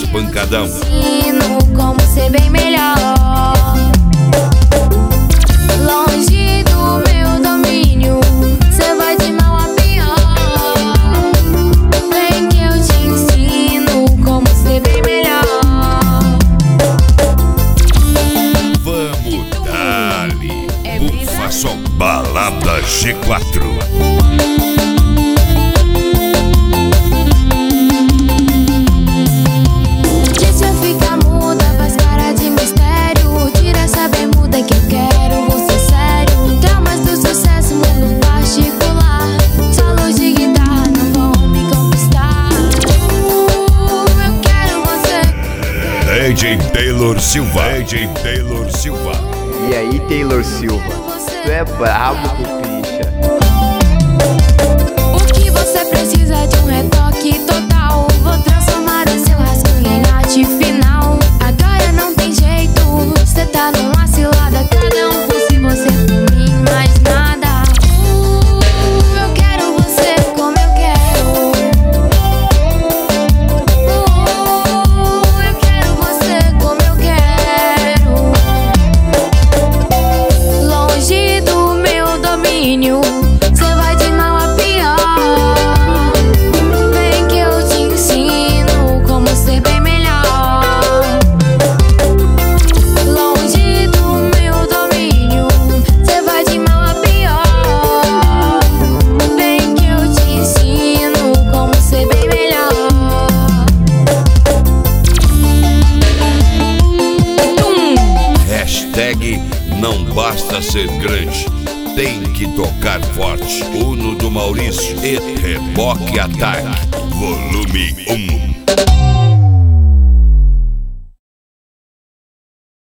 pancadão. Ensino como ser bem melhor. Longe do meu domínio, cê vai de mal a pior. Vem que eu te ensino como ser bem melhor. Vamos dali, bufa som, balada G4. DJ Taylor Silva. DJ Taylor Silva. E aí, Taylor Silva? Tu é brabo, picha. O que você precisa de um retoque total. Vou transformar o seu rascunho em arte final. Agora não tem jeito, cê tá numa cilada. Cada um por si, você por mim, mais nada. Eu quero você como eu quero. Eu quero você como eu quero. Longe do meu domínio, cê vai de mal a pior. Vem que eu te ensino como ser bem melhor. Longe do meu domínio, cê vai de mal a pior. Vem que eu te ensino como ser bem melhor. Hashtag não basta ser grande, tem que tocar forte. Uno do Maurício e Reboque Ataque, volume 1.